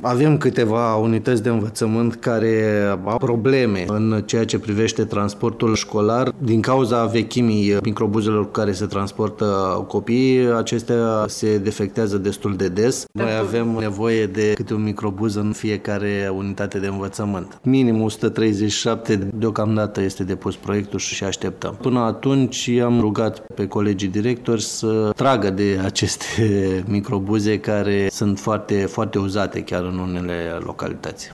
Avem câteva unități de învățământ care au probleme în ceea ce privește transportul școlar. Din cauza vechimii microbuzelor cu care se transportă copiii, acestea se defectează destul de des. Noi avem nevoie de câte un microbuz în fiecare unitate de învățământ. Minim 137 deocamdată este depus proiectul și așteptăm. Până atunci am rugat pe colegii directori să tragă de aceste microbuze care sunt foarte, foarte uzate chiar în unele localități.